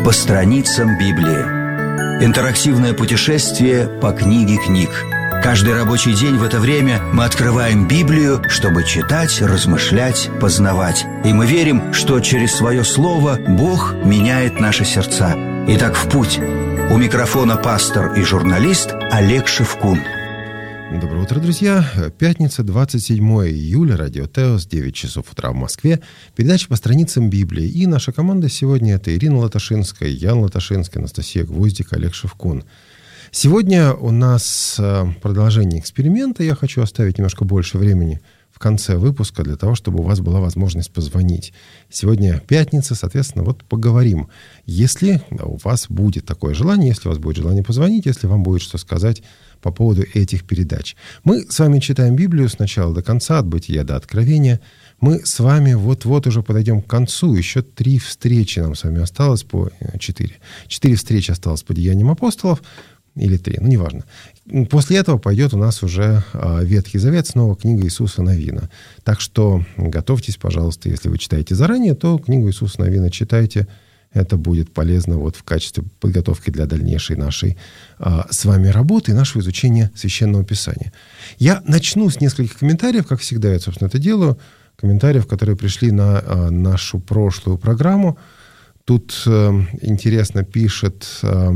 по страницам Библии. Интерактивное путешествие по книге книг. Каждый рабочий день в это время мы открываем Библию, чтобы читать, размышлять, познавать. И мы верим, что через свое слово Бог меняет наши сердца. Итак, в путь. У микрофона пастор и журналист Олег Шевкун. Доброе утро, друзья. Пятница, 27 июля, радио Теос, 9 часов утра в Москве. Передача по страницам Библии. И наша команда сегодня — это Ирина Латашинская, Ян Латашинский, Анастасия Гвоздик, Олег Шевкун. Сегодня у нас продолжение эксперимента. Я хочу оставить немножко больше времени в конце выпуска для того, чтобы у вас была возможность позвонить. Сегодня пятница, соответственно, вот поговорим. Если у вас будет такое желание, если у вас будет желание позвонить, если вам будет что сказать по поводу этих передач. Мы с вами читаем Библию с начала до конца, от Бытия до Откровения. Мы с вами вот-вот уже подойдем к концу. Еще 3 встречи нам с вами осталось по 4. 4 встречи осталось по Деяниям апостолов. Или 3, неважно. После этого пойдет у нас уже Ветхий Завет, снова книга Иисуса Навина. Так что готовьтесь, пожалуйста, если вы читаете заранее, то книгу Иисуса Навина читайте. Это будет полезно вот в качестве подготовки для дальнейшей нашей с вами работы и нашего изучения Священного Писания. Я начну с нескольких комментариев, как всегда я, собственно, это делаю. Комментариев, которые пришли на нашу прошлую программу. Тут интересно пишет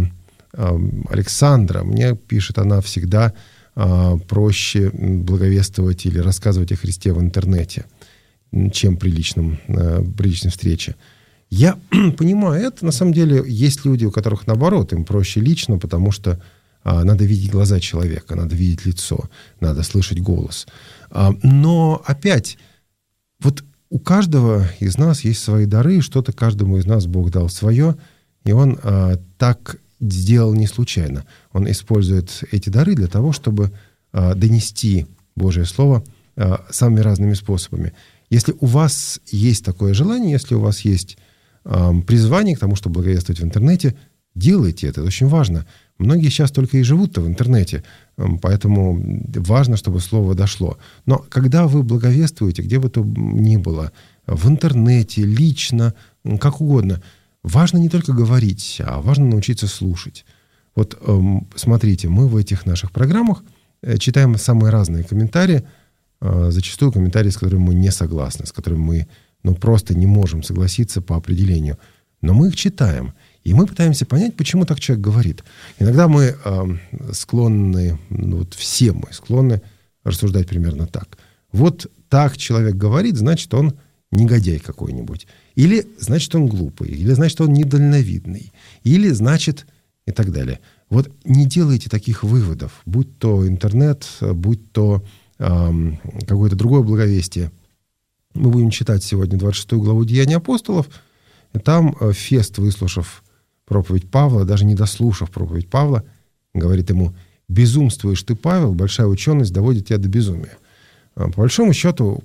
Александра. Мне пишет она: всегда проще благовествовать или рассказывать о Христе в интернете, чем при личной встрече. Я понимаю это. На самом деле есть люди, у которых наоборот, им проще лично, потому что надо видеть глаза человека, надо видеть лицо, надо слышать голос. Но опять, вот у каждого из нас есть свои дары, что-то каждому из нас Бог дал свое, и Он так сделал не случайно. Он использует эти дары для того, чтобы донести Божье Слово самыми разными способами. Если у вас есть такое желание, если у вас есть призвание к тому, чтобы благовествовать в интернете, делайте это очень важно. Многие сейчас только и живут-то в интернете, поэтому важно, чтобы слово дошло. Но когда вы благовествуете, где бы то ни было, в интернете, лично, как угодно, важно не только говорить, а важно научиться слушать. Вот смотрите, мы в этих наших программах читаем самые разные комментарии, зачастую комментарии, с которыми мы не согласны, с которыми мы просто не можем согласиться по определению. Но мы их читаем, и мы пытаемся понять, почему так человек говорит. Иногда мы склонны, все мы склонны рассуждать примерно так. Вот так человек говорит, значит, он негодяй какой-нибудь. Или значит, он глупый, или значит, он недальновидный, или значит, и так далее. Вот не делайте таких выводов, будь то интернет, будь то какое-то другое благовестие. Мы будем читать сегодня 26 главу Деяний апостолов, и там Фест, выслушав проповедь Павла, даже не дослушав проповедь Павла, говорит ему: «Безумствуешь ты, Павел, большая ученость доводит тебя до безумия». По большому счету,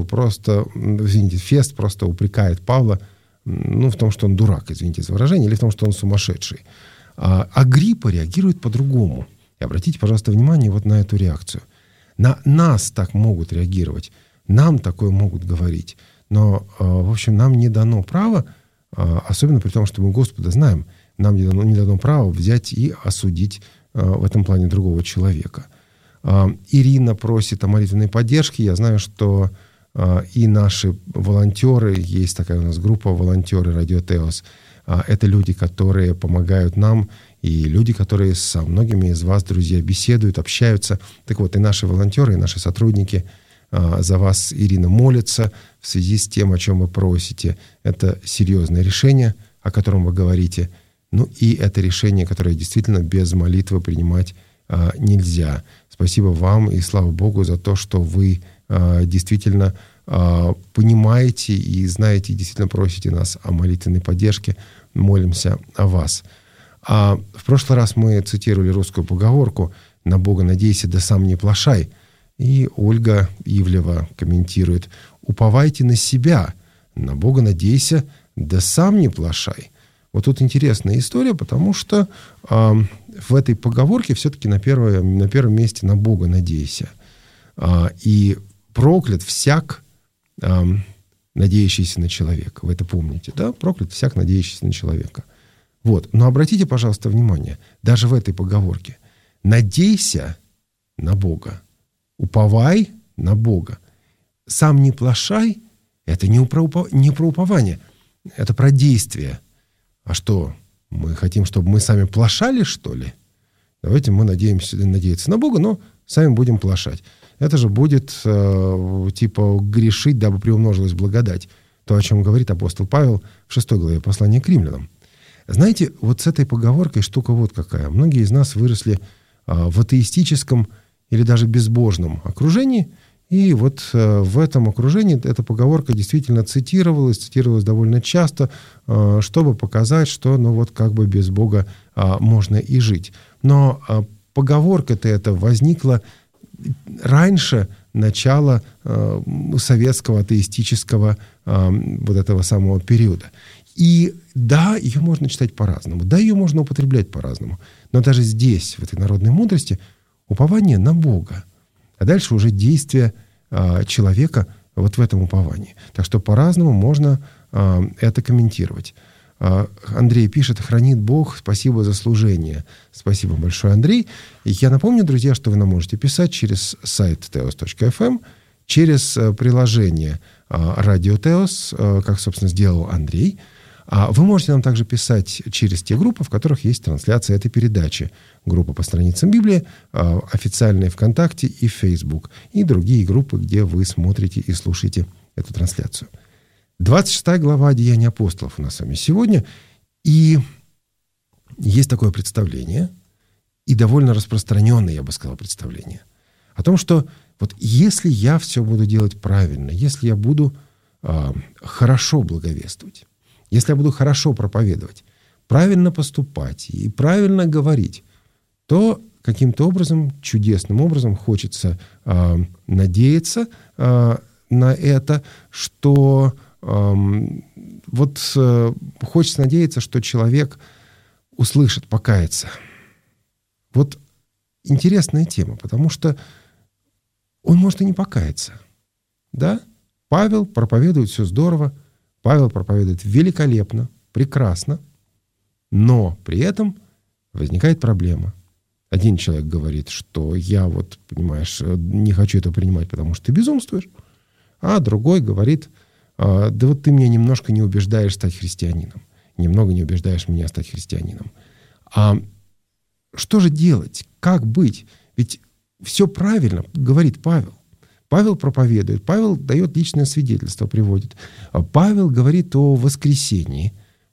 Фест просто упрекает Павла в том, что он дурак, извините за выражение, или в том, что он сумасшедший. А Агриппа реагирует по-другому. И обратите, пожалуйста, внимание вот на эту реакцию. На нас так могут реагировать, нам такое могут говорить. Но, в общем, нам не дано право, особенно при том, что мы Господа знаем, нам не дано право взять и осудить в этом плане другого человека. Ирина просит о молитвенной поддержке. Я знаю, что и наши волонтеры, есть такая у нас группа волонтеры Радио Теос, это люди, которые помогают нам, и люди, которые со многими из вас, друзья, беседуют, общаются. Так вот, и наши волонтеры, и наши сотрудники за вас, Ирина, молятся в связи с тем, о чем вы просите. Это серьезное решение, о котором вы говорите. И это решение, которое действительно без молитвы принимать нельзя. Спасибо вам и слава Богу за то, что вы действительно понимаете и знаете, и действительно просите нас о молитвенной поддержке. Молимся о вас. В прошлый раз мы цитировали русскую поговорку «На Бога надейся, да сам не плашай». И Ольга Ивлева комментирует: «Уповайте на себя, на Бога надейся, да сам не плашай». Вот тут интересная история, потому что в этой поговорке все-таки на первом месте «на Бога надейся». И проклят всяк, надеющийся на человека. Вы это помните, да? Проклят всяк, надеющийся на человека. Вот. Но обратите, пожалуйста, внимание, даже в этой поговорке. Надейся на Бога, уповай на Бога. Сам не плашай, это не про упование, это про действие. А что, мы хотим, чтобы мы сами плашали, что ли? Давайте мы надеяться на Бога, но сами будем плашать. Это же будет типа грешить, дабы приумножилась благодать. То, о чем говорит апостол Павел в 6 главе послания к римлянам. Знаете, вот с этой поговоркой штука вот какая. Многие из нас выросли в атеистическом или даже безбожном окружении, и вот в этом окружении эта поговорка действительно цитировалась довольно часто, чтобы показать, что ну вот как бы без Бога можно и жить. Но поговорка-то эта возникла раньше начала советского атеистического вот этого самого периода. И да, ее можно читать по-разному, да, ее можно употреблять по-разному. Но даже здесь, в этой народной мудрости, упование на Бога. А дальше уже действие человека вот в этом уповании. Так что по-разному можно это комментировать. Андрей пишет: хранит Бог, спасибо за служение. Спасибо большое, Андрей. И я напомню, друзья, что вы нам можете писать через сайт teos.fm, через приложение Радио Теос, как, собственно, сделал Андрей. Вы можете нам также писать через те группы, в которых есть трансляция этой передачи. Группа по страницам Библии, официальные ВКонтакте и Facebook, и другие группы, где вы смотрите и слушаете эту трансляцию. 26 глава Деяний апостолов у нас с вами сегодня. И есть такое представление, и довольно распространенное, я бы сказал, представление, о том, что вот если я все буду делать правильно, если я буду хорошо благовествовать, если я буду хорошо проповедовать, правильно поступать и правильно говорить, то каким-то образом, чудесным образом хочется надеяться на это, что хочется надеяться, что человек услышит, покается. Вот интересная тема, потому что он может и не покаяться. Да? Павел проповедует все здорово, Павел проповедует великолепно, прекрасно, но при этом возникает проблема. Один человек говорит, что я понимаешь, не хочу это принимать, потому что ты безумствуешь, а другой говорит: да вот ты меня немножко не убеждаешь стать христианином, немного не убеждаешь меня стать христианином. А что же делать? Как быть? Ведь все правильно, говорит Павел. Павел проповедует, Павел дает личное свидетельство, приводит. Павел говорит о воскресении.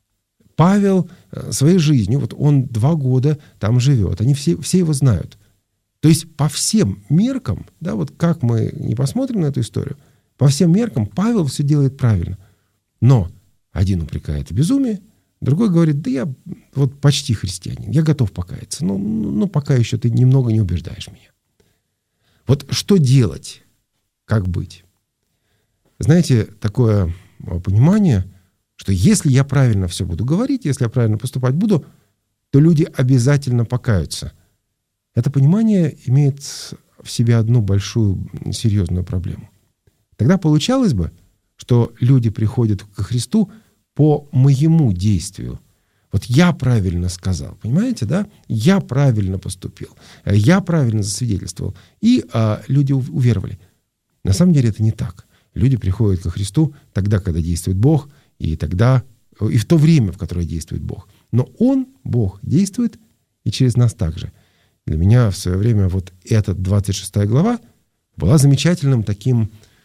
Павел своей жизнью, он 2 года там живет, они все его знают. То есть по всем меркам, да, как мы не посмотрим на эту историю, по всем меркам Павел все делает правильно. Но один упрекает в безумии, другой говорит: да я почти христианин, я готов покаяться, но пока еще ты немного не убеждаешь меня. Вот что делать? Как быть? Знаете, такое понимание, что если я правильно все буду говорить, если я правильно поступать буду, то люди обязательно покаются. Это понимание имеет в себе одну большую серьезную проблему. Тогда получалось бы, что люди приходят ко Христу по моему действию. Вот я правильно сказал, понимаете, да? Я правильно поступил, я правильно засвидетельствовал. И люди уверовали. На самом деле это не так. Люди приходят ко Христу тогда, когда действует Бог, и в то время, в которое действует Бог. Но Он, Бог, действует и через нас также. Для меня в свое время эта 26 глава была замечательным таким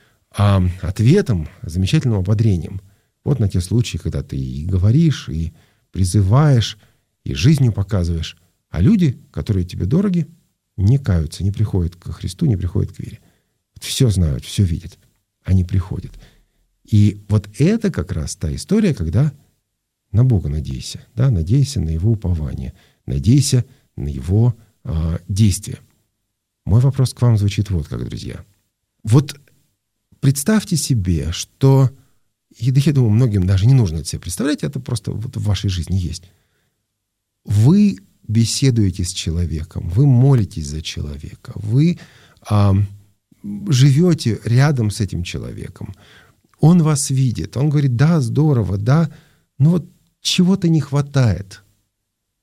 ответом, замечательным ободрением. На те случаи, когда ты и говоришь, и призываешь, и жизнью показываешь, а люди, которые тебе дороги, не каются, не приходят ко Христу, не приходят к вере. Все знают, все видят. Они приходят. И это как раз та история, когда на Бога надейся. Да? Надейся на Его упование. Надейся на Его действия. Мой вопрос к вам звучит как, друзья. Представьте себе, что... И я думаю, многим даже не нужно это себе представлять, это просто в вашей жизни есть. Вы беседуете с человеком, вы молитесь за человека, вы живете рядом с этим человеком. Он вас видит, он говорит: да, здорово, да, но чего-то не хватает.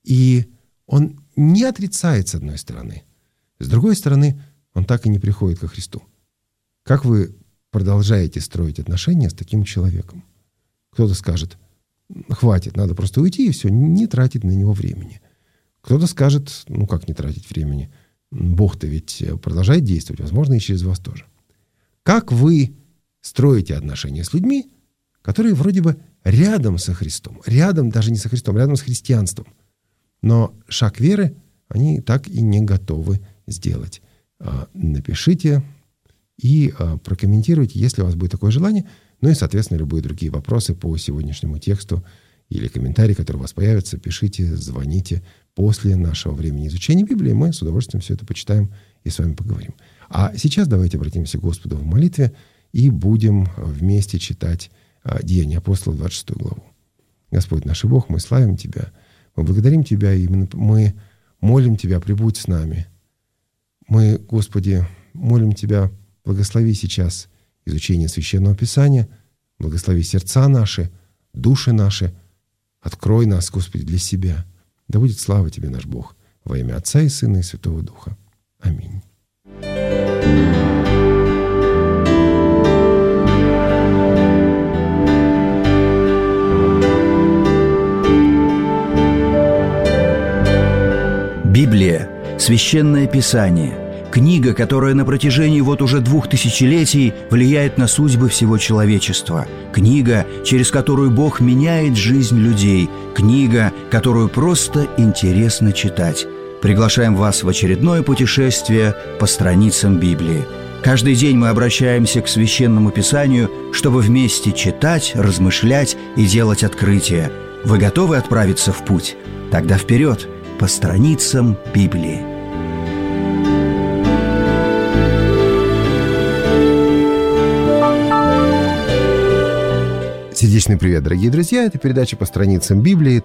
И он не отрицает, с одной стороны. С другой стороны, он так и не приходит ко Христу. Как вы продолжаете строить отношения с таким человеком? Кто-то скажет: хватит, надо просто уйти и все, не тратить на него времени. Кто-то скажет: ну как не тратить времени? Бог-то ведь продолжает действовать, возможно, и через вас тоже. Как вы строите отношения с людьми, которые вроде бы рядом со Христом, рядом даже не со Христом, рядом с христианством, но шаг веры они так и не готовы сделать? Напишите и прокомментируйте, если у вас будет такое желание. Ну и, соответственно, любые другие вопросы по сегодняшнему тексту или комментарии, которые у вас появятся, пишите, звоните после нашего времени изучения Библии. Мы с удовольствием все это почитаем и с вами поговорим. А сейчас давайте обратимся к Господу в молитве и будем вместе читать Деяния апостолов, 26 главу. Господь наш и Бог, мы славим Тебя, мы благодарим Тебя, и мы молим Тебя, прибудь с нами. Мы, Господи, молим Тебя, благослови сейчас изучение Священного Писания, благослови сердца наши, души наши, открой нас, Господи, для себя. Да будет слава Тебе, наш Бог, во имя Отца и Сына и Святого Духа. Аминь. Библия – Священное Писание, книга, которая на протяжении уже 2000 летий влияет на судьбы всего человечества, книга, через которую Бог меняет жизнь людей, книга, которую просто интересно читать. Приглашаем вас в очередное путешествие по страницам Библии. Каждый день мы обращаемся к Священному Писанию, чтобы вместе читать, размышлять и делать открытия. Вы готовы отправиться в путь? Тогда вперед! По страницам Библии. Сердечный привет, дорогие друзья! Это передача «По страницам Библии»,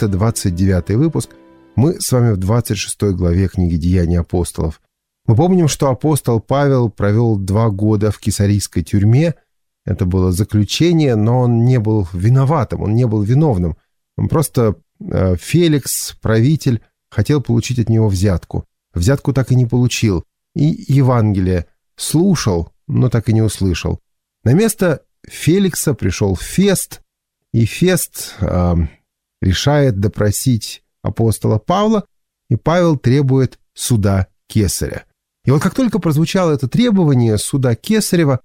329 выпуск. Мы с вами в 26 главе книги «Деяния апостолов». Мы помним, что апостол Павел провел 2 года в кесарийской тюрьме. Это было заключение, но он не был виноватым, он не был виновным. Он просто Феликс, правитель, хотел получить от него взятку. Взятку так и не получил. И Евангелие слушал, но так и не услышал. На место Феликса пришел Фест, и Фест решает допросить апостола Павла, и Павел требует суда Кесаря. И вот как только прозвучало это требование суда Кесарева,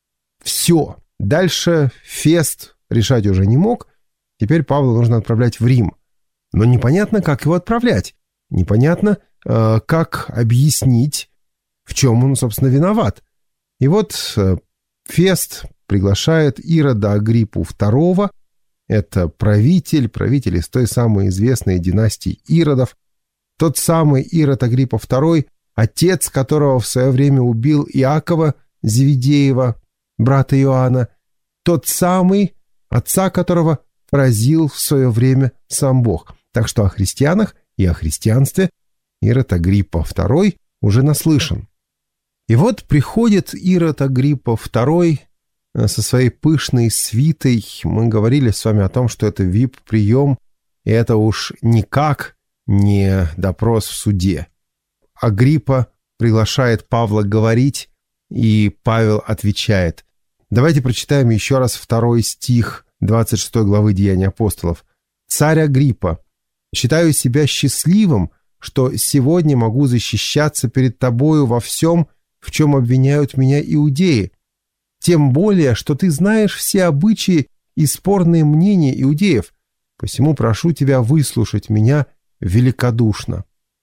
все, дальше Фест решать уже не мог, теперь Павла нужно отправлять в Рим. Но непонятно, как его отправлять. Непонятно, как объяснить, в чем он, собственно, виноват. И вот Фест приглашает Ирода Агриппу II. Это правитель из той самой известной династии Иродов. Тот самый Ирод Агриппа II, отец которого в свое время убил Иакова Зеведеева, брата Иоанна. Тот самый, отца которого поразил в свое время сам Бог. Так что о христианах и о христианстве Ирод Агриппа II уже наслышан. И вот приходит Ирод Агриппа II со своей пышной свитой. Мы говорили с вами о том, что это VIP-прием, и это уж никак не допрос в суде. Агриппа приглашает Павла говорить, и Павел отвечает. Давайте прочитаем еще раз 2 стих 26 главы Деяний апостолов. «Царь Агриппа, считаю себя счастливым, что сегодня могу защищаться перед тобою во всем, в чем обвиняют меня иудеи. Тем более, что ты знаешь все обычаи и спорные мнения иудеев, посему прошу тебя выслушать меня великодушно».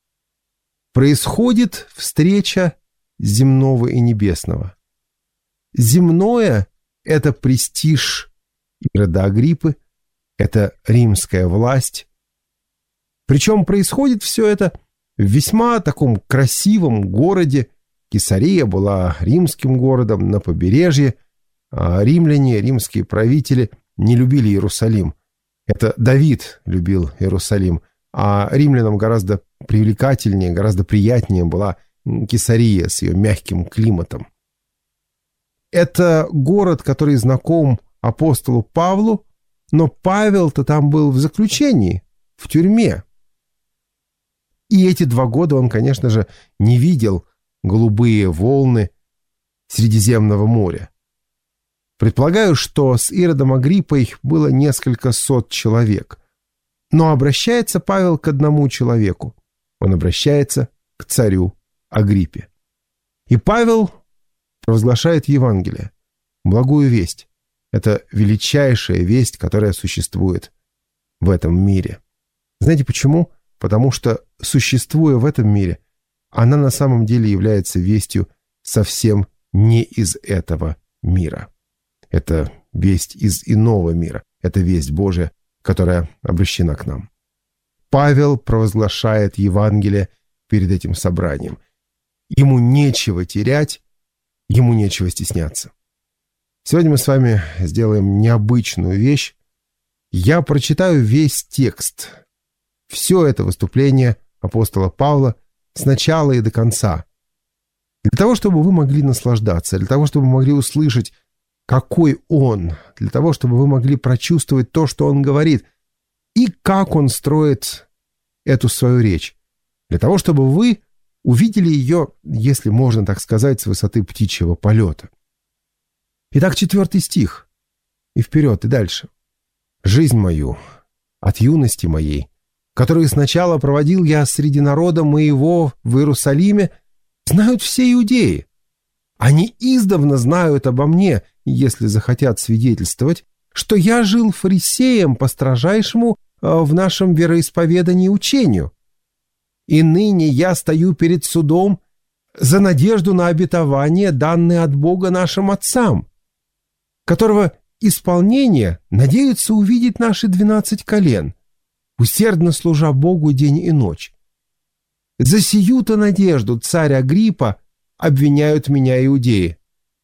Происходит встреча земного и небесного. Земное – это престиж Ирода Агриппы, это римская власть. Причем происходит все это в весьма таком красивом городе. Кесария была римским городом на побережье. Римляне, римские правители не любили Иерусалим. Это Давид любил Иерусалим. А римлянам гораздо привлекательнее, гораздо приятнее была Кесария с ее мягким климатом. Это город, который знаком апостолу Павлу, но Павел-то там был в заключении, в тюрьме. И эти 2 года он, конечно же, не видел голубые волны Средиземного моря. Предполагаю, что с Иродом Агриппой было несколько сот человек. Но обращается Павел к одному человеку. Он обращается к царю Агриппе. И Павел провозглашает Евангелие, благую весть. Это величайшая весть, которая существует в этом мире. Знаете почему? Потому что, существуя в этом мире, она на самом деле является вестью совсем не из этого мира. Это весть из иного мира. Это весть Божия, которая обращена к нам. Павел провозглашает Евангелие перед этим собранием. Ему нечего терять, ему нечего стесняться. Сегодня мы с вами сделаем необычную вещь. Я прочитаю весь текст. Все это выступление апостола Павла с начала и до конца. Для того, чтобы вы могли наслаждаться, для того, чтобы вы могли услышать, какой он, для того, чтобы вы могли прочувствовать то, что он говорит, и как он строит эту свою речь. Для того, чтобы вы увидели ее, если можно так сказать, с высоты птичьего полета. Итак, 4 стих. И вперед, и дальше. «Жизнь мою от юности моей, которую сначала проводил я среди народа моего в Иерусалиме, знают все иудеи. Они издавна знают обо мне, если захотят свидетельствовать, что я жил фарисеем по строжайшему в нашем вероисповедании учению. И ныне я стою перед судом за надежду на обетование, данное от Бога нашим отцам, которого исполнение надеются увидеть наши 12 колен, усердно служа Богу день и ночь. За сию-то надежду царь Агриппа обвиняют меня иудеи.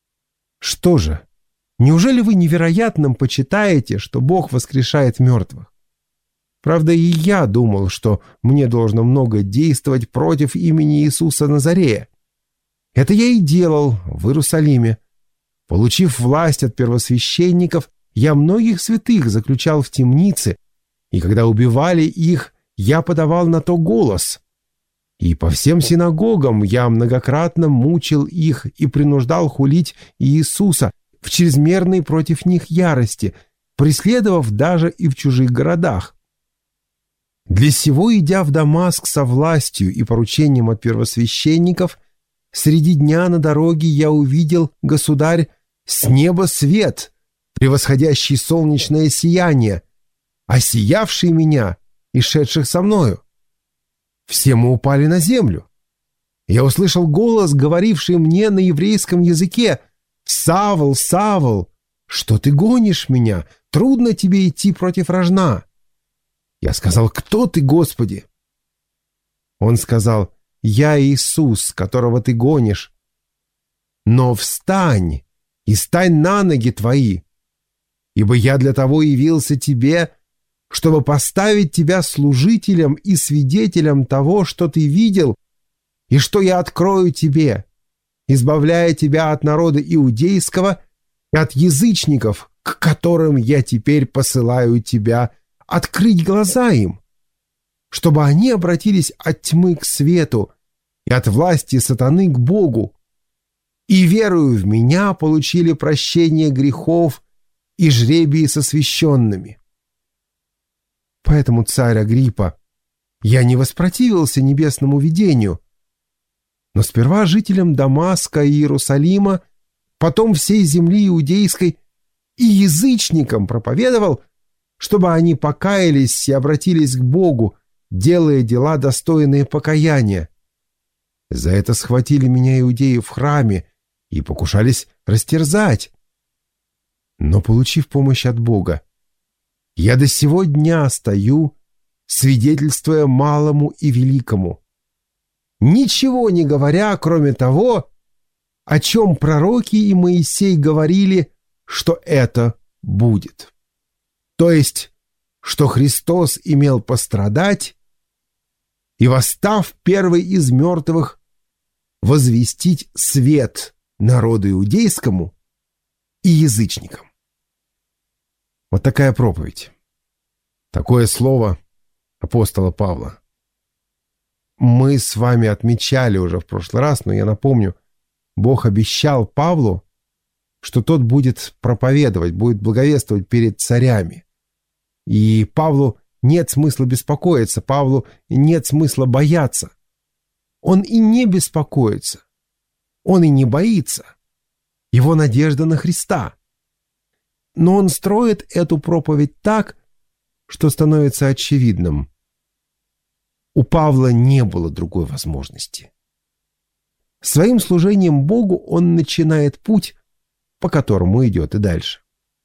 Что же, неужели вы невероятным почитаете, что Бог воскрешает мертвых? Правда, и я думал, что мне должно много действовать против имени Иисуса Назарея. Это я и делал в Иерусалиме. Получив власть от первосвященников, я многих святых заключал в темнице, и когда убивали их, я подавал на то голос. И по всем синагогам я многократно мучил их и принуждал хулить Иисуса в чрезмерной против них ярости, преследовав даже и в чужих городах. Для сего, идя в Дамаск со властью и поручением от первосвященников, среди дня на дороге я увидел, государь, с неба свет, превосходящий солнечное сияние, осиявший меня и шедших со мною. Все мы упали на землю. Я услышал голос, говоривший мне на еврейском языке: «Савл, Савл, что ты гонишь меня? Трудно тебе идти против рожна». Я сказал: «Кто ты, Господи?» Он сказал: «Я Иисус, которого ты гонишь. Но встань и стань на ноги твои, ибо я для того явился тебе, чтобы поставить тебя служителем и свидетелем того, что ты видел, и что я открою тебе, избавляя тебя от народа иудейского и от язычников, к которым я теперь посылаю тебя, открыть глаза им, чтобы они обратились от тьмы к свету и от власти сатаны к Богу, и, верую в меня, получили прощение грехов и жребии со священными». Поэтому, царь Агриппа, я не воспротивился небесному видению, но сперва жителям Дамаска и Иерусалима, потом всей земли иудейской и язычникам проповедовал, чтобы они покаялись и обратились к Богу, делая дела, достойные покаяния. За это схватили меня иудеи в храме и покушались растерзать. Но, получив помощь от Бога, я до сего дня стою, свидетельствуя малому и великому, ничего не говоря, кроме того, о чем пророки и Моисей говорили, что это будет. То есть, что Христос имел пострадать и, восстав первый из мертвых, возвестить свет народу иудейскому и язычникам. Вот такая проповедь, такое слово апостола Павла. мы с вами отмечали уже в прошлый раз, но я напомню, Бог обещал Павлу, что тот будет проповедовать, будет благовествовать перед царями. И Павлу нет смысла беспокоиться, Павлу нет смысла бояться. Он и не беспокоится, он и не боится. Его надежда на Христа. Но он строит эту проповедь так, что становится очевидным. У Павла не было другой возможности. Своим служением Богу он начинает путь, по которому идет и дальше.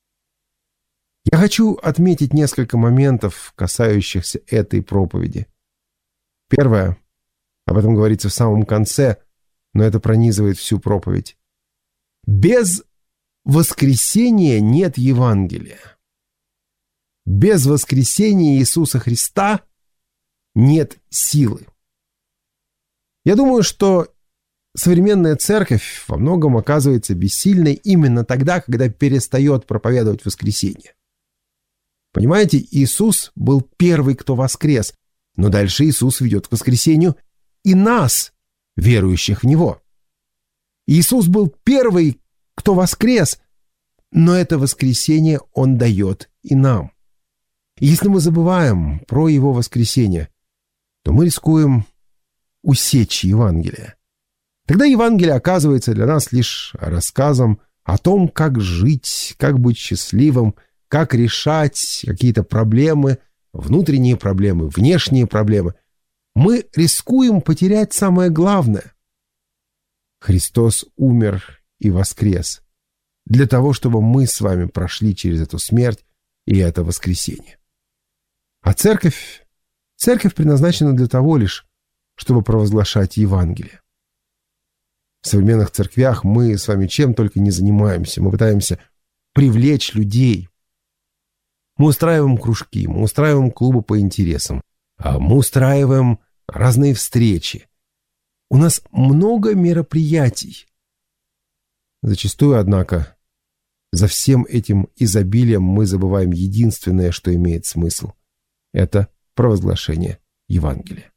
Я хочу отметить несколько моментов, касающихся этой проповеди. Первое, об этом говорится в самом конце, но это пронизывает всю проповедь. Без воскресения нет Евангелия. Без воскресения Иисуса Христа нет силы. Я думаю, что современная церковь во многом оказывается бессильной именно тогда, когда перестает проповедовать воскресение. Понимаете, Иисус был первый, кто воскрес, но дальше Иисус ведет к воскресению и нас, верующих в Него. Иисус был первый, кто воскрес, но это воскресение Он дает и нам. И если мы забываем про Его воскресение, то мы рискуем усечь Евангелие. Тогда Евангелие оказывается для нас лишь рассказом о том, как жить, как быть счастливым, как решать какие-то проблемы, внутренние проблемы, внешние проблемы. Мы рискуем потерять самое главное. Христос умер и воскрес для того, чтобы мы с вами прошли через эту смерть и это воскресение. А церковь предназначена для того лишь, чтобы провозглашать Евангелие. В современных церквях мы с вами чем только не занимаемся. Мы пытаемся привлечь людей. Мы устраиваем кружки, мы устраиваем клубы по интересам, мы устраиваем разные встречи. У нас много мероприятий. Зачастую, однако, за всем этим изобилием мы забываем единственное, что имеет смысл. Это провозглашение Евангелия.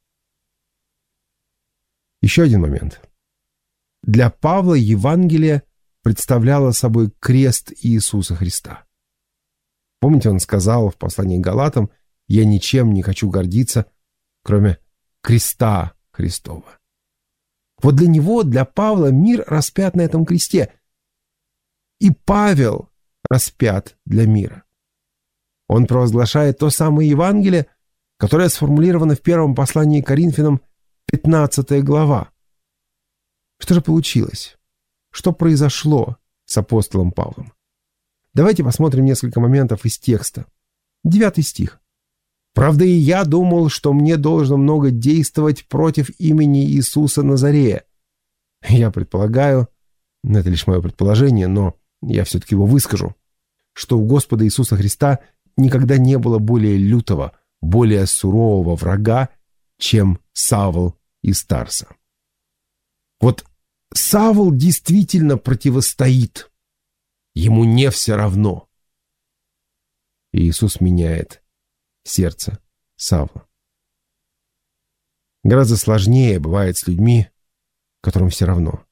Еще один момент. Для Павла Евангелие представляло собой крест Иисуса Христа. Помните, он сказал в послании к Галатам: «Я ничем не хочу гордиться, кроме креста Христова». Вот для него, для Павла, мир распят на этом кресте. И Павел распят для мира. Он провозглашает то самое Евангелие, которое сформулировано в первом послании к Коринфянам, 15 глава. Что же получилось? Что произошло с апостолом Павлом? Давайте посмотрим несколько моментов из текста. 9 стих. «Правда, и я думал, что мне должно много действовать против имени Иисуса Назарея». Я предполагаю, это лишь мое предположение, но я все-таки его выскажу, что у Господа Иисуса Христа никогда не было более лютого, более сурового врага, чем Савл из Тарса. Вот Савл действительно противостоит. Ему не все равно. И Иисус меняет сердце Савла. Гораздо сложнее бывает с людьми, которым все равно.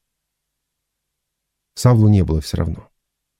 Савлу не было все равно.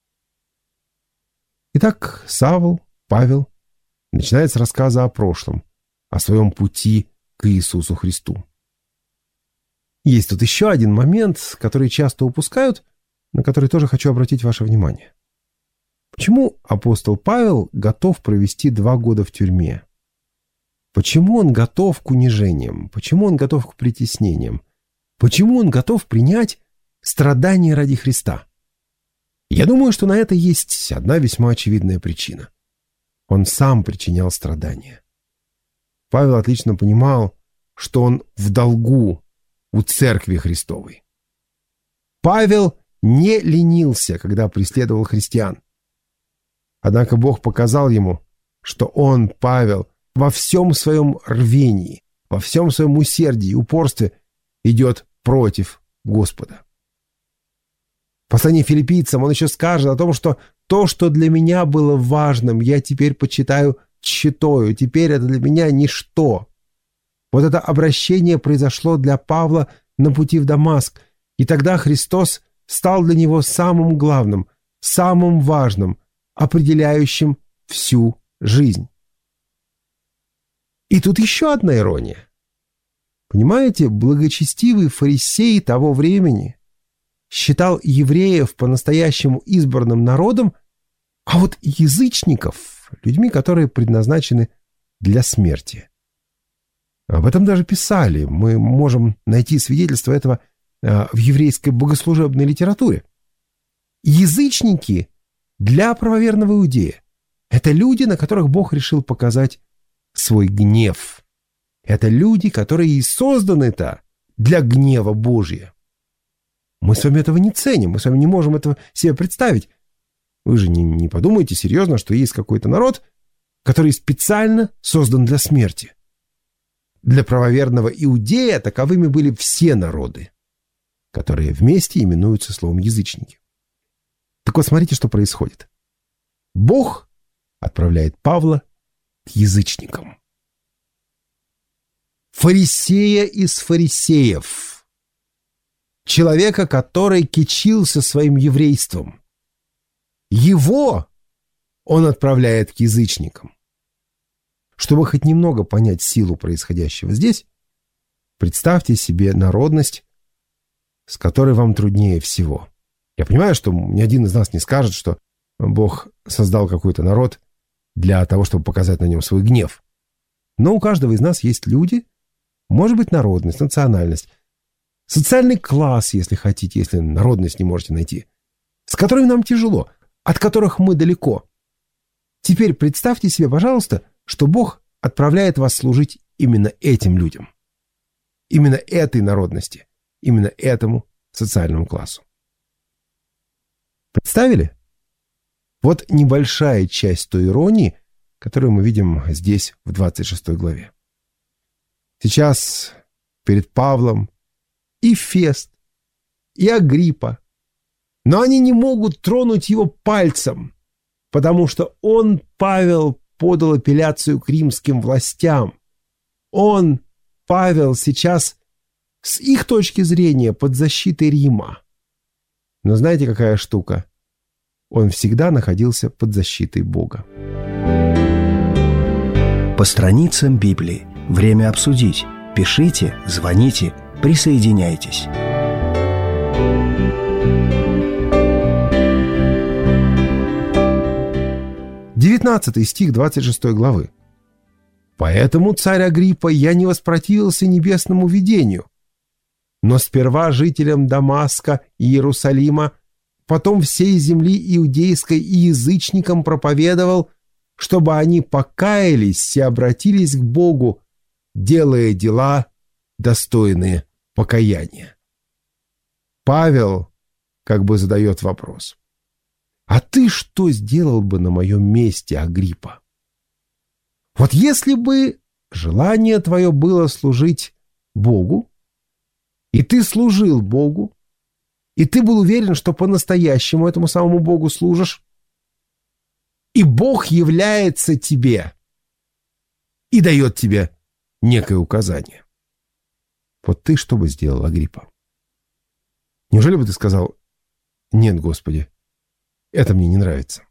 Итак, Савл, Павел, начинает с рассказа о прошлом, о своем пути к Иисусу Христу. Есть тут еще один момент, который часто упускают, на который тоже хочу обратить ваше внимание. Почему апостол Павел готов провести 2 года в тюрьме? Почему он готов к унижениям? Почему он готов к притеснениям? Почему он готов принять страдания ради Христа? Я думаю, что на это есть одна весьма очевидная причина. Он сам причинял страдания. Павел отлично понимал, что он в долгу у Церкви Христовой. Павел не ленился, когда преследовал христиан. Однако Бог показал ему, что он, Павел, во всем своем рвении, во всем своем усердии и упорстве идет против Господа. В послании Филиппийцам он еще скажет о том, что то, что для меня было важным, я теперь почитаю тщетою, теперь это для меня ничто. Вот это обращение произошло для Павла на пути в Дамаск, и тогда Христос стал для него самым главным, самым важным, определяющим всю жизнь. И тут еще одна ирония. Понимаете, благочестивый фарисей того времени считал евреев по-настоящему избранным народом, а вот язычников — людьми, которые предназначены для смерти. Об этом даже писали. Мы можем найти свидетельство этого в еврейской богослужебной литературе. Язычники для правоверного иудея — это люди, на которых Бог решил показать свой гнев. Это люди, которые и созданы-то для гнева Божия. Мы с вами этого не ценим, мы с вами не можем этого себе представить. Вы же не подумайте серьезно, что есть какой-то народ, который специально создан для смерти. Для правоверного иудея таковыми были все народы, которые вместе именуются словом язычники. Так вот, смотрите, что происходит. Бог отправляет Павла к язычникам. Фарисея из фарисеев. Человека, который кичился своим еврейством. Его он отправляет к язычникам. Чтобы хоть немного понять силу происходящего здесь, представьте себе народность, с которой вам труднее всего. Я понимаю, что ни один из нас не скажет, что Бог создал какой-то народ для того, чтобы показать на нем свой гнев. Но у каждого из нас есть люди, может быть, народность, национальность, социальный класс, если хотите, если народность не можете найти, с которыми нам тяжело, от которых мы далеко. Теперь представьте себе, пожалуйста, что Бог отправляет вас служить именно этим людям, именно этой народности, именно этому социальному классу. Представили? Вот небольшая часть той иронии, которую мы видим здесь в 26 главе. Сейчас перед Павлом и Фест, и Агриппа, но они не могут тронуть его пальцем, потому что он, Павел, подал апелляцию к римским властям. Он, Павел, сейчас с их точки зрения под защитой Рима. Но знаете, какая штука? Он всегда находился под защитой Бога. По страницам Библии. Время обсудить. Пишите, звоните, присоединяйтесь. 19 стих 26 главы. «Поэтому, царь Агриппа, я не воспротивился небесному видению, но сперва жителям Дамаска и Иерусалима, потом всей земли иудейской и язычникам проповедовал, чтобы они покаялись и обратились к Богу, делая дела, достойные покаяния». Павел как бы задает вопрос. А ты что сделал бы на моем месте, Агриппа? Вот если бы желание твое было служить Богу, и ты служил Богу, и ты был уверен, что по-настоящему этому самому Богу служишь, и Бог является тебе и дает тебе некое указание. Вот ты что бы сделал, Агриппа? Неужели бы ты сказал: «Нет, Господи, это мне не нравится»?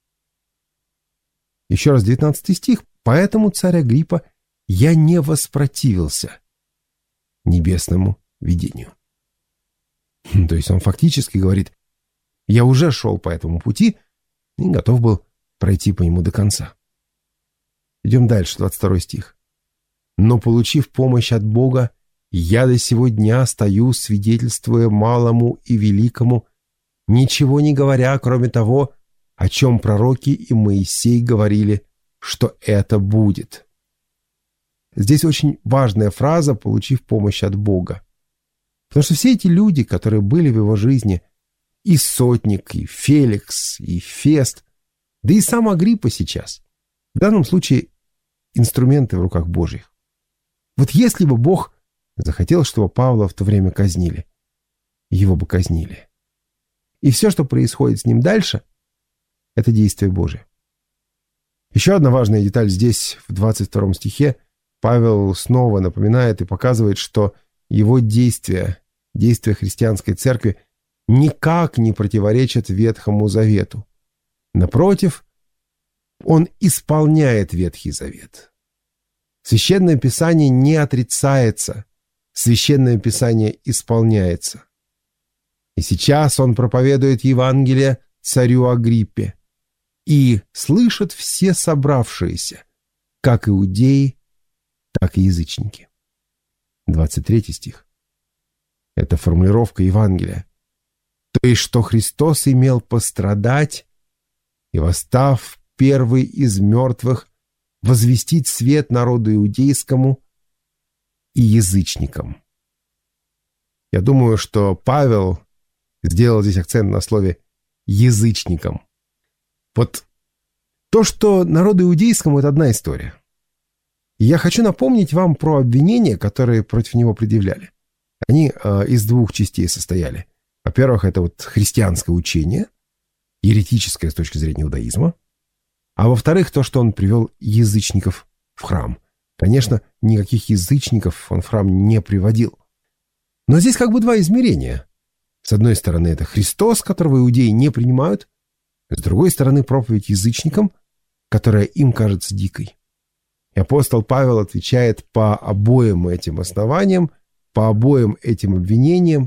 Еще раз 19 стих. «Поэтому, царь Агриппа, я не воспротивился небесному видению». То есть он фактически говорит: я уже шел по этому пути и готов был пройти по нему до конца. Идем дальше, 22 стих. «Но, получив помощь от Бога, я до сего дня стою, свидетельствуя малому и великому, ничего не говоря, кроме того, о чем пророки и Моисей говорили, что это будет». Здесь очень важная фраза «получив помощь от Бога». Потому что все эти люди, которые были в его жизни, и Сотник, и Феликс, и Фест, да и сам Агриппа сейчас, в данном случае инструменты в руках Божьих. Вот если бы Бог захотел, чтобы Павла в то время казнили, его бы казнили. И все, что происходит с ним дальше, это действие Божие. Еще одна важная деталь здесь, в 22 стихе, Павел снова напоминает и показывает, что его действия христианской церкви никак не противоречат Ветхому Завету. Напротив, он исполняет Ветхий Завет. Священное Писание не отрицается, Священное Писание исполняется. И сейчас он проповедует Евангелие царю Агриппе. И слышат все собравшиеся, как иудеи, так и язычники. 23 стих. Это формулировка Евангелия. То есть, что Христос имел пострадать и, восстав первый из мертвых, возвестить свет народу иудейскому и язычникам. Я думаю, что Павел сделал здесь акцент на слове «язычникам». Вот то, что народу иудейскому, это одна история. И я хочу напомнить вам про обвинения, которые против него предъявляли. Они из двух частей состояли. Во-первых, это вот христианское учение, еретическое с точки зрения иудаизма. А во-вторых, то, что он привел язычников в храм. Конечно, никаких язычников он в храм не приводил. Но здесь как бы два измерения. С одной стороны, это Христос, которого иудеи не принимают. С другой стороны, проповедь язычникам, которая им кажется дикой. И апостол Павел отвечает по обоим этим основаниям, по обоим этим обвинениям.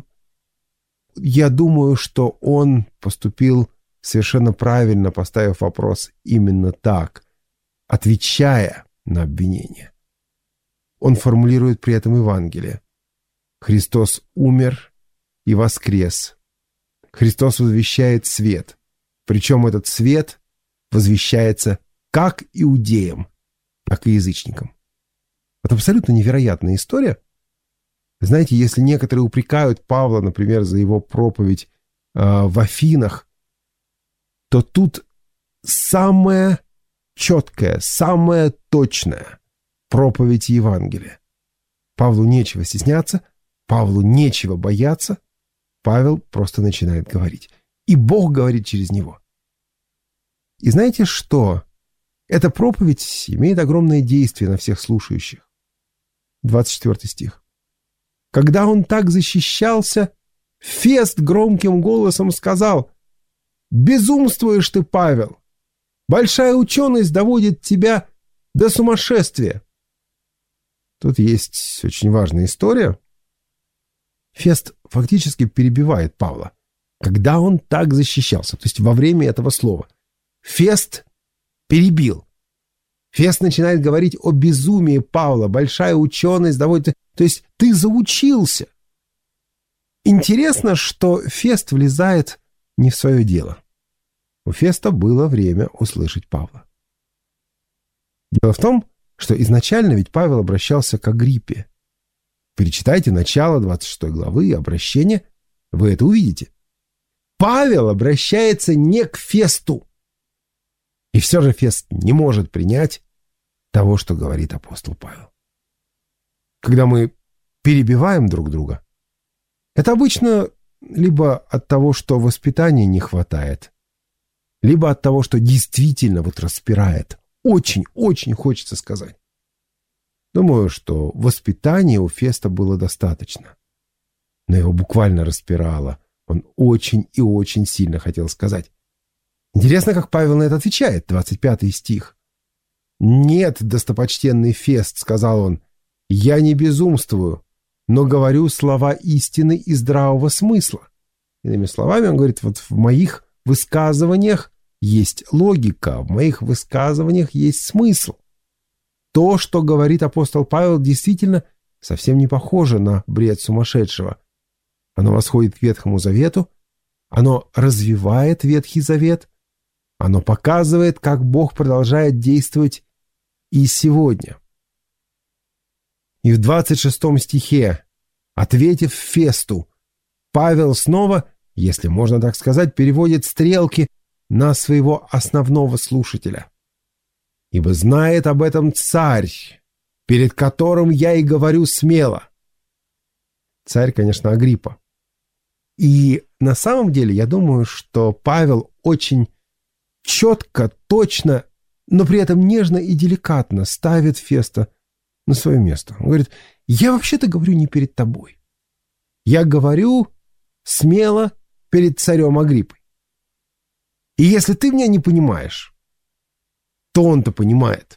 Я думаю, что он поступил совершенно правильно, поставив вопрос именно так, отвечая на обвинение. Он формулирует при этом Евангелие. Христос умер и воскрес. Христос возвещает свет. Причем этот свет возвещается как иудеям, так и язычникам. Это абсолютно невероятная история. Знаете, если некоторые упрекают Павла, например, за его проповедь в Афинах, то тут самая четкая, самая точная проповедь Евангелия. Павлу нечего стесняться, Павлу нечего бояться. Павел просто начинает говорить. И Бог говорит через него. И знаете что? Эта проповедь имеет огромное действие на всех слушающих. 24 стих. Когда он так защищался, Фест громким голосом сказал: «Безумствуешь ты, Павел! Большая ученость доводит тебя до сумасшествия». Тут есть очень важная история. Фест фактически перебивает Павла. Когда он так защищался, то есть во время этого слова, Фест перебил. Фест начинает говорить о безумии Павла. Большая ученость доводит... То есть ты заучился. Интересно, что Фест влезает не в свое дело. У Феста было время услышать Павла. Дело в том, что изначально ведь Павел обращался к Агриппе. Перечитайте начало 26 главы и обращение, вы это увидите. Павел обращается не к Фесту. И все же Фест не может принять того, что говорит апостол Павел. Когда мы перебиваем друг друга, это обычно либо от того, что воспитания не хватает, либо от того, что действительно вот распирает. Очень хочется сказать. Думаю, что воспитания у Феста было достаточно. Но его буквально распирало. Он очень и очень сильно хотел сказать. Интересно, как Павел на это отвечает. 25 стих. «Нет, достопочтенный Фест, — сказал он, — я не безумствую, но говорю слова истины и здравого смысла». Иными словами, он говорит, вот в моих высказываниях есть логика, в моих высказываниях есть смысл. То, что говорит апостол Павел, действительно совсем не похоже на бред сумасшедшего. Оно восходит к Ветхому Завету, оно развивает Ветхий Завет, оно показывает, как Бог продолжает действовать и сегодня. И в 26 стихе, ответив Фесту, Павел снова, если можно так сказать, переводит стрелки на своего основного слушателя. «Ибо знает об этом царь, перед которым я и говорю смело». Царь, конечно, Агриппа. И на самом деле я думаю, что Павел очень четко, точно, но при этом нежно и деликатно ставит Феста на свое место. Он говорит: я вообще-то говорю не перед тобой. Я говорю смело перед царем Агриппой. И если ты меня не понимаешь, то он-то понимает.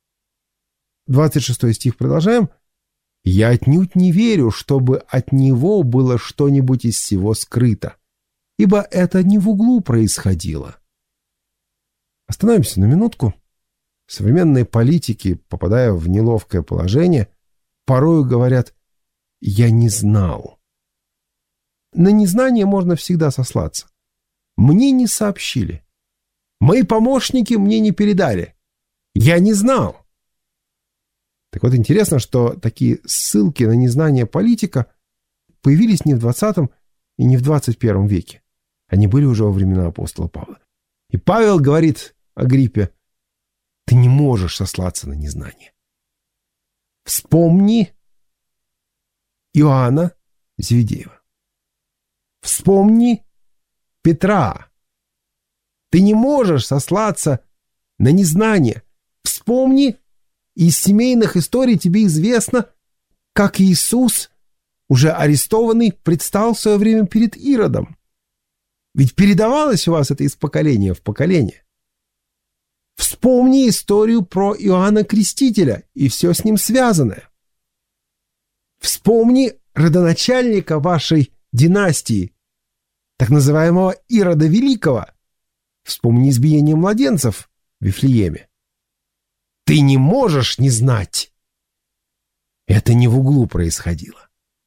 26 стих продолжаем. «Я отнюдь не верю, чтобы от него было что-нибудь из всего скрыто, ибо это не в углу происходило». Остановимся на минутку. Современные политики, попадая в неловкое положение, порою говорят: «Я не знал». На незнание можно всегда сослаться. Мне не сообщили. Мои помощники мне не передали. Я не знал. Так вот, интересно, что такие ссылки на незнание политика появились не в 20 и не в 21 веке. Они были уже во времена апостола Павла. И Павел говорит Агриппе: ты не можешь сослаться на незнание. Вспомни Иоанна Зеведеева. Вспомни Петра. Ты не можешь сослаться на незнание. Вспомни, из семейных историй тебе известно, как Иисус, уже арестованный, предстал в свое время перед Иродом. Ведь передавалось у вас это из поколения в поколение. Вспомни историю про Иоанна Крестителя и все с ним связанное. Вспомни родоначальника вашей династии, так называемого Ирода Великого. Вспомни избиение младенцев в Вифлееме. Ты не можешь не знать. Это не в углу происходило.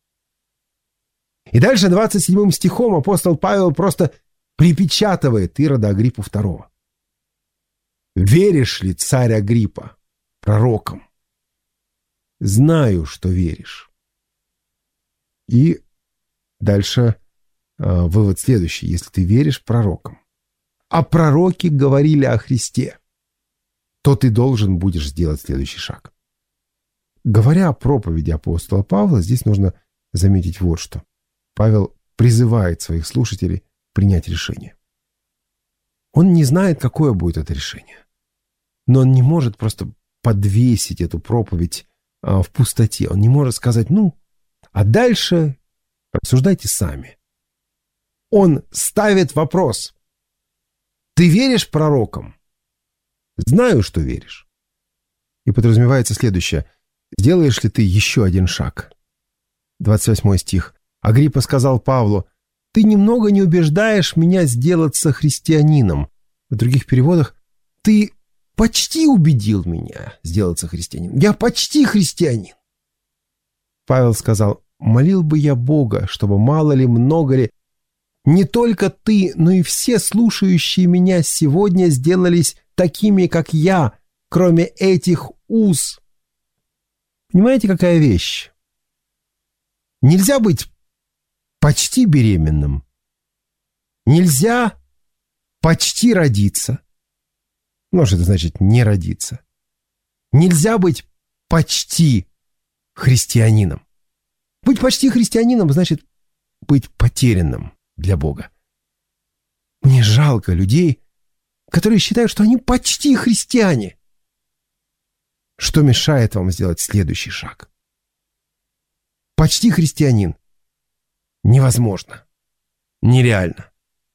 И дальше 27 стихом апостол Павел просто припечатывает Ирода Агриппу II. «Веришь ли, царь Агриппа, пророкам? Знаю, что веришь». И дальше вывод следующий. Если ты веришь пророкам, а пророки говорили о Христе, то ты должен будешь сделать следующий шаг. Говоря о проповеди апостола Павла, здесь нужно заметить вот что. Павел призывает своих слушателей принять решение. Он не знает, какое будет это решение. Но он не может просто подвесить эту проповедь в пустоте. Он не может сказать: а дальше рассуждайте сами. Он ставит вопрос. Ты веришь пророкам? Знаю, что веришь. И подразумевается следующее. Сделаешь ли ты еще один шаг? 28 стих. Агриппа сказал Павлу: ты немного не убеждаешь меня сделаться христианином. В других переводах: ты почти убедил меня сделаться христианином. Я почти христианин. Павел сказал: молил бы я Бога, чтобы мало ли, много ли, не только ты, но и все слушающие меня сегодня сделались такими, как я, кроме этих уз. Понимаете, какая вещь? Нельзя быть почти беременным. Нельзя почти родиться. Что это значит не родиться? Нельзя быть почти христианином. Быть почти христианином значит быть потерянным для Бога. Мне жалко людей, которые считают, что они почти христиане. Что мешает вам сделать следующий шаг? Почти христианин. Невозможно. Нереально.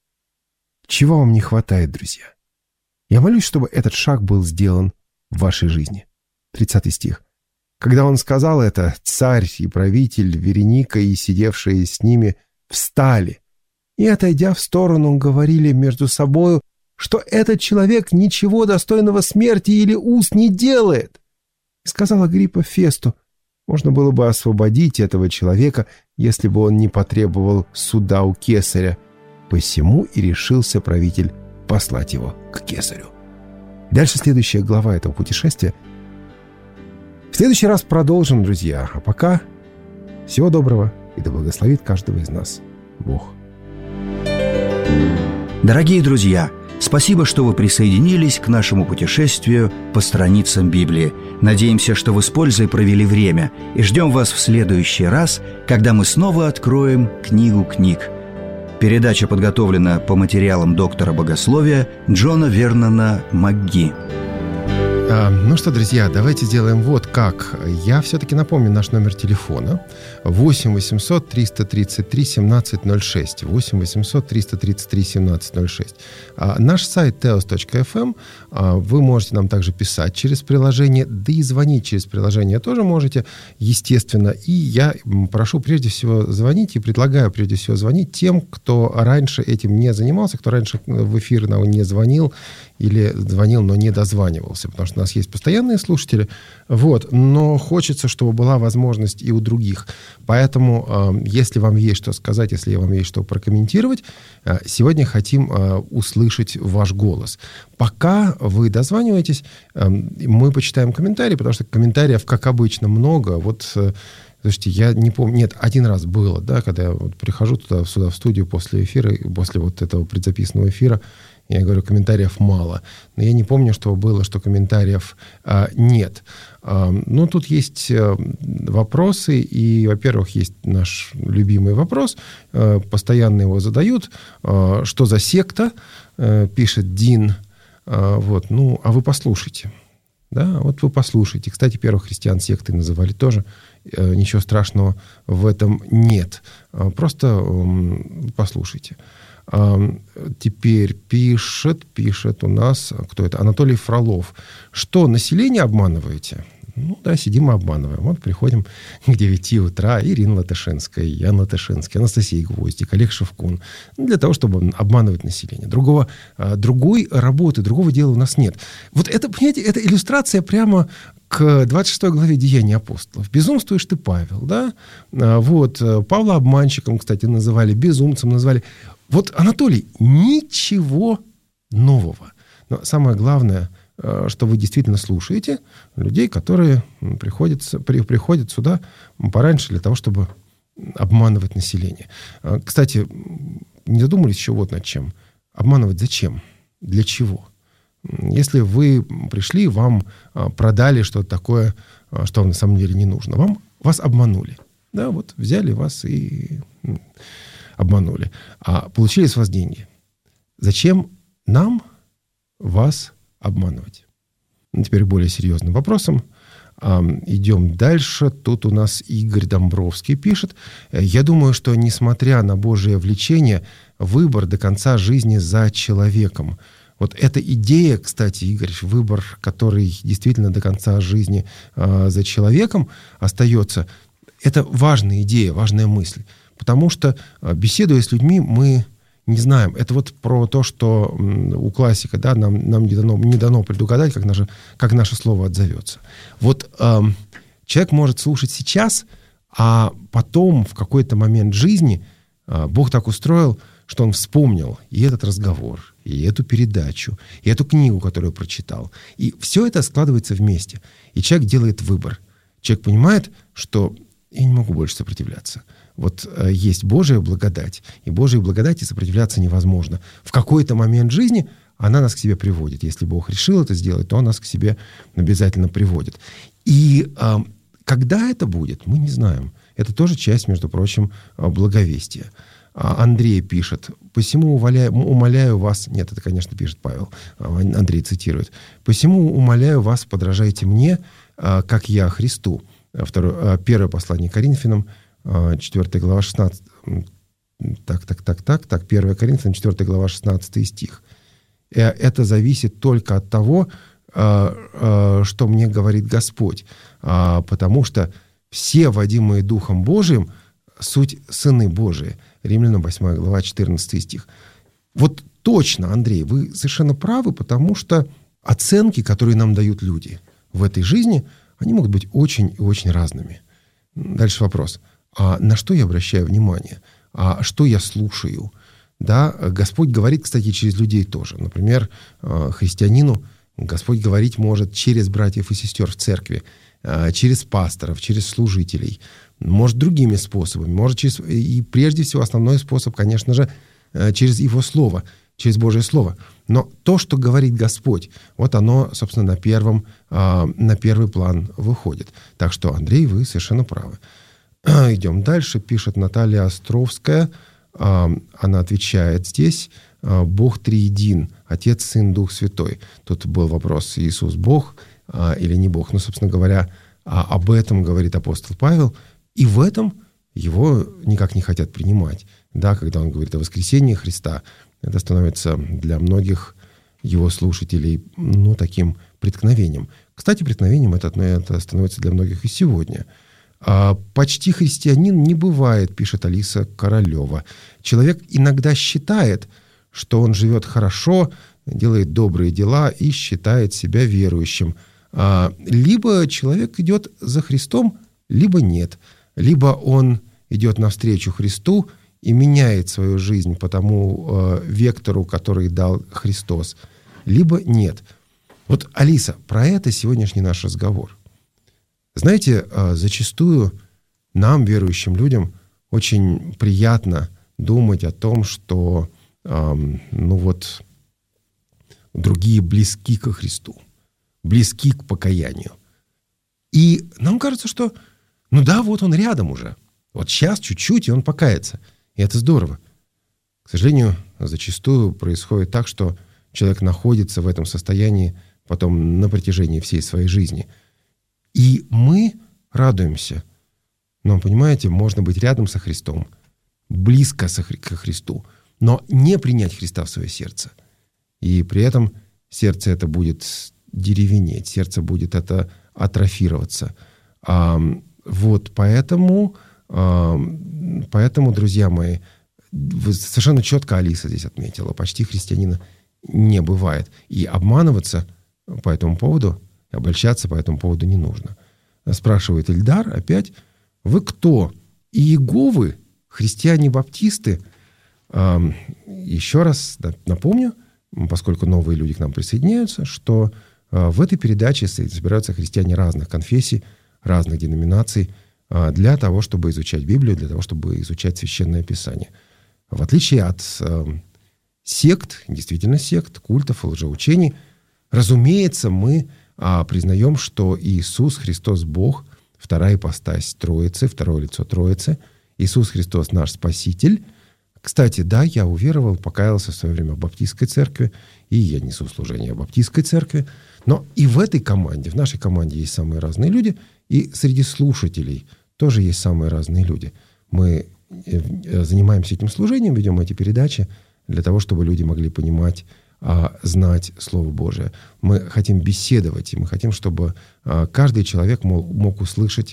Чего вам не хватает, друзья? Я молюсь, чтобы этот шаг был сделан в вашей жизни. 30 стих. Когда он сказал это, царь и правитель, Вереника и сидевшие с ними встали, и, отойдя в сторону, говорили между собою, что этот человек ничего достойного смерти или уз не делает. И сказал Агриппа Фесту: можно было бы освободить этого человека, если бы он не потребовал суда у кесаря. Посему и решился правитель послать его к кесарю. Дальше следующая глава этого путешествия. В следующий раз продолжим, друзья. А пока всего доброго, и да благословит каждого из нас Бог. Дорогие друзья, спасибо, что вы присоединились к нашему путешествию по страницам Библии. Надеемся, что вы с пользой провели время, и ждем вас в следующий раз, когда мы снова откроем книгу книг. Передача подготовлена по материалам доктора богословия Джона Вернона МакГи. Ну что, друзья, давайте сделаем вот как. Я все-таки напомню наш номер телефона. 8 800 333 1706. 8 800 333 1706. Наш сайт teos.fm. Вы можете нам также писать через приложение, да и звонить через приложение тоже можете, естественно. И я прошу прежде всего звонить и предлагаю прежде всего звонить тем, кто раньше этим не занимался, кто раньше в эфир не звонил или звонил, но не дозванивался, потому что у нас есть постоянные слушатели, но хочется, чтобы была возможность и у других. Поэтому, если вам есть что сказать, если вам есть что прокомментировать, сегодня хотим услышать ваш голос. Пока вы дозваниваетесь, мы почитаем комментарии, потому что комментариев, как обычно, много. Слушайте, я не помню, нет, один раз было, да, когда я прихожу сюда в студию после эфира, после этого предзаписанного эфира, я говорю, комментариев мало. Но я не помню, что было, что комментариев нет. Тут есть вопросы, и, во-первых, есть наш любимый вопрос, постоянно его задают. Что за секта? Пишет Дин. А вы послушайте. Да, вы послушайте. Кстати, первых христиан сектой называли тоже. Ничего страшного в этом нет. Просто послушайте. Теперь пишет у нас, кто это? Анатолий Фролов. Что, население обманываете? Сидим и обманываем. Приходим к 9 утра. Ирина Латышинская, Ян Латышинский, Анастасия Гвоздик, Олег Шевкун. Для того, чтобы обманывать население. Другой работы, другого дела у нас нет. Это, понимаете, это иллюстрация прямо к 26 главе Деяний апостолов. Безумствуешь ты, Павел, да? Павла обманщиком, кстати, называли, безумцем назвали. Анатолий, ничего нового. Но самое главное, что вы действительно слушаете людей, которые приходят сюда пораньше для того, чтобы обманывать население. Кстати, не задумались еще над чем? Обманывать зачем? Для чего? Если вы пришли, вам продали что-то такое, что вам на самом деле не нужно. Вас обманули. Да, взяли вас и обманули. А получили с вас деньги. Зачем нам вас обманывать? Теперь более серьезным вопросом. Идем дальше. Тут у нас Игорь Домбровский пишет. Я думаю, что несмотря на Божие влечение, выбор до конца жизни за человеком. Эта идея, кстати, Игорь, выбор, который действительно до конца жизни за человеком остается, это важная идея, важная мысль. Потому что, беседуя с людьми, мы не знаем. Это про то, что у классика, да, нам не дано предугадать, как наше слово отзовется. Человек может слушать сейчас, а потом, в какой-то момент жизни, Бог так устроил, что он вспомнил и этот разговор, и эту передачу, и эту книгу, которую прочитал. И все это складывается вместе. И человек делает выбор. Человек понимает, что я не могу больше сопротивляться. Есть Божья благодать, и Божьей благодати сопротивляться невозможно. В какой-то момент жизни она нас к себе приводит. Если Бог решил это сделать, то он нас к себе обязательно приводит. И когда это будет, мы не знаем. Это тоже часть, между прочим, благовестия. Андрей пишет: «Посему умоляю вас...» Нет, это, конечно, пишет Павел. Андрей цитирует. «Посему умоляю вас, подражайте мне, как я Христу». Первое послание Коринфянам, 4 глава 16. 1 Коринфянам, 4 глава 16 стих. Это зависит только от того, что мне говорит Господь. Потому что все, водимые Духом Божиим, суть сыны Божии. Римлянам 8 глава 14 стих. Точно, Андрей, вы совершенно правы, потому что оценки, которые нам дают люди в этой жизни, они могут быть очень и очень разными. Дальше вопрос. А на что я обращаю внимание? А что я слушаю? Да, Господь говорит, кстати, через людей тоже. Например, христианину Господь говорить может через братьев и сестер в церкви, через пасторов, через служителей, может, другими способами, может, и прежде всего основной способ, конечно же, через Его Слово, через Божье Слово. Но то, что говорит Господь, оно, собственно, на первый план выходит. Так что, Андрей, вы совершенно правы. Идем дальше. Пишет Наталья Островская. Она отвечает здесь: Бог триедин, Отец, Сын, Дух Святой. Тут был вопрос: Иисус Бог, или не Бог. Ну, собственно говоря, об этом говорит апостол Павел, и в этом его никак не хотят принимать. Да, когда он говорит о воскресении Христа, это становится для многих его слушателей, ну, таким преткновением. Кстати, преткновением это становится для многих и сегодня. «Почти христианин не бывает», пишет Алиса Королева. «Человек иногда считает, что он живет хорошо, делает добрые дела и считает себя верующим. Либо человек идет за Христом, либо нет. Либо он идет навстречу Христу и меняет свою жизнь по тому вектору, который дал Христос, либо нет». Вот, Алиса, про это сегодняшний наш разговор. Знаете, зачастую нам, верующим людям, очень приятно думать о том, что другие близки ко Христу, близки к покаянию. И нам кажется, что, вот он рядом уже. Вот сейчас чуть-чуть, и он покается. И это здорово. К сожалению, зачастую происходит так, что человек находится в этом состоянии потом на протяжении всей своей жизни. И мы радуемся. Но, понимаете, можно быть рядом со Христом, близко ко Христу, но не принять Христа в свое сердце. И при этом сердце это будет деревенеть, сердце будет это атрофироваться. Поэтому, друзья мои, совершенно четко Алиса здесь отметила, почти христианина не бывает. И обманываться по этому поводу, обольщаться по этому поводу не нужно. Спрашивает Ильдар опять: вы кто? Иеговы, христиане-баптисты? Еще раз напомню, поскольку новые люди к нам присоединяются, что в этой передаче собираются христиане разных конфессий, разных деноминаций для того, чтобы изучать Библию, для того, чтобы изучать Священное Писание. В отличие от сект, действительно сект, культов и лжеучений, разумеется, мы признаем, что Иисус Христос Бог, вторая ипостась Троицы, второе лицо Троицы. Иисус Христос наш Спаситель. Кстати, да, я уверовал, покаялся в свое время в Баптистской церкви, и я несу служение в Баптистской церкви. Но и в этой команде, в нашей команде есть самые разные люди, и среди слушателей тоже есть самые разные люди. Мы занимаемся этим служением, ведем эти передачи для того, чтобы люди могли понимать, знать Слово Божие. Мы хотим беседовать, и мы хотим, чтобы каждый человек мог услышать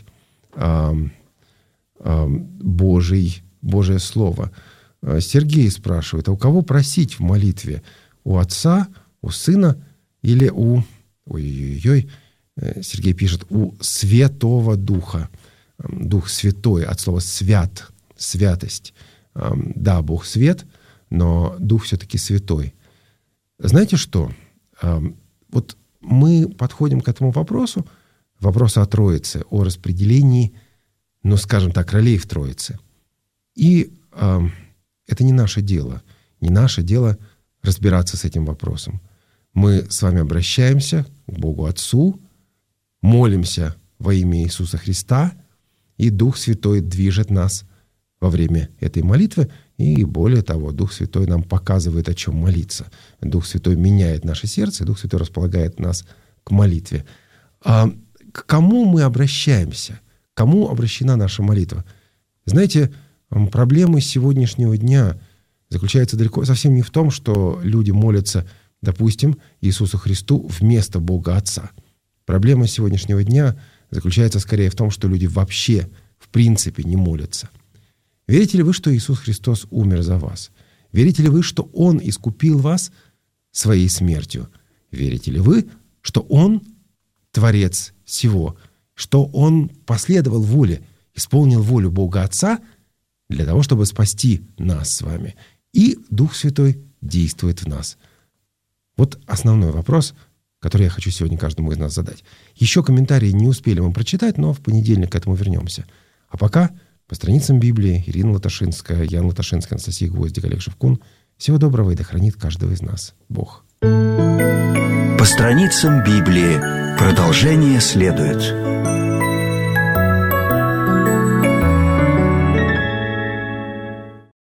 Божие Слово. Сергей спрашивает: а у кого просить в молитве? У Отца, у Сына или у... Сергей пишет: у Святого Духа. Дух Святой, от слова «свят», святость. Да, Бог свет, но Дух все-таки святой. Знаете что? Вот мы подходим к этому вопросу о Троице, о распределении, скажем так, ролей в Троице. И это не наше дело. Не наше дело разбираться с этим вопросом. Мы с вами обращаемся к Богу Отцу, молимся во имя Иисуса Христа, и Дух Святой движет нас во время этой молитвы. И более того, Дух Святой нам показывает, о чем молиться. Дух Святой меняет наше сердце, Дух Святой располагает нас к молитве. К кому мы обращаемся? К кому обращена наша молитва? Знаете, проблема сегодняшнего дня заключается далеко совсем не в том, что люди молятся, допустим, Иисусу Христу вместо Бога Отца. Проблема сегодняшнего дня заключается скорее в том, что люди вообще, в принципе, не молятся. Верите ли вы, что Иисус Христос умер за вас? Верите ли вы, что Он искупил вас своей смертью? Верите ли вы, что Он Творец всего, что Он последовал воле, исполнил волю Бога Отца для того, чтобы спасти нас с вами? И Дух Святой действует в нас. Вот основной вопрос, который я хочу сегодня каждому из нас задать. Еще комментарии не успели мы прочитать, но в понедельник к этому вернемся. А пока по страницам Библии Ирина Латашинская, Ян Латашинский, Анастасия Гвоздик, Олег Шевкун. Всего доброго, и да хранит каждого из нас Бог. По страницам Библии продолжение следует.